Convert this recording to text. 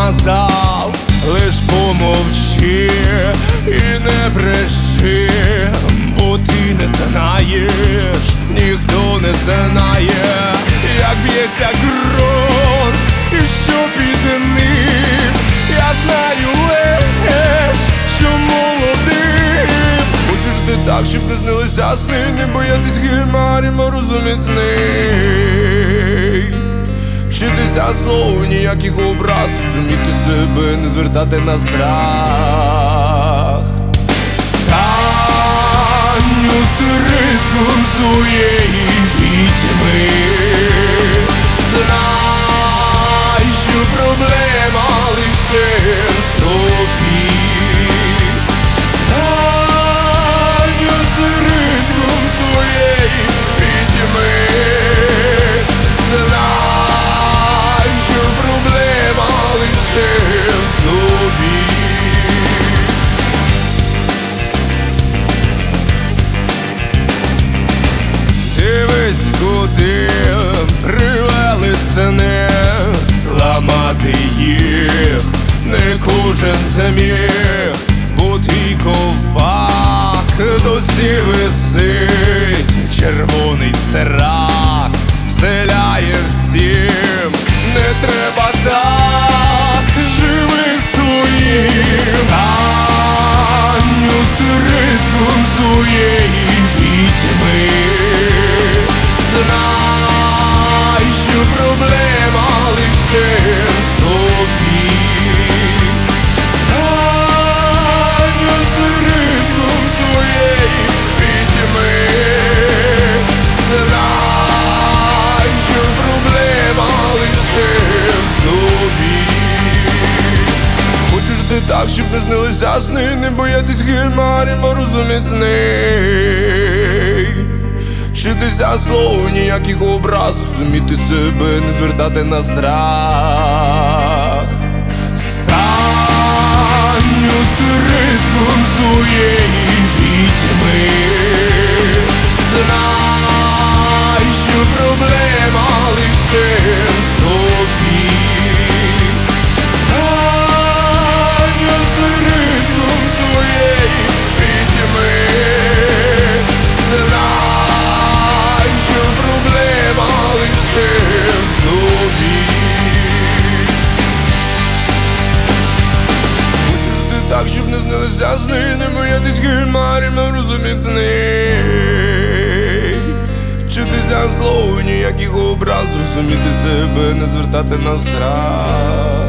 сказав, лиш помовчи і не бреши, бо ти не знаєш, ніхто не знає, як б'ється ґрунт і що під ним. Я знаю лиш, що молодим. Хочеш ти так, щоб не снилися сни, не боятись гримарі морозу міцний. Вчитися слов, ніяких образ, зуміти себе, не звертати на страх. Станю середком своєї пітьми, знай, що проблема лише в тобі. Станю середком своєї пітьми, знай, що проблема лише в тобі. Дивись, куди привели сни, зламати їх не кожен зміг, бо твій ковпак досі висить, червоний страх вселяє всім. Не треба так, живи своїм. Станю середком своєї пітьми, знай, що проблема лише в тобі. Станю середком своєї пітьми, знай, що проблема лише в тобі. Хочеш ти так, щоб не снилися сни, не боятись гримарі морозу міцний. Вчитися слов, ніяких образ, зуміти себе, не звертати на страх. Станю середком своєї пітьми, знай, що проблема лише в тобі. Станю середком своєї пітьми, знай, що проблема лише в тобі. Хочеш ти так, щоб не снилися сни, не боятись гримарі морозу міцний. Вчитися слов, ніяких образ, зрозуміти себе, не звертати на страх.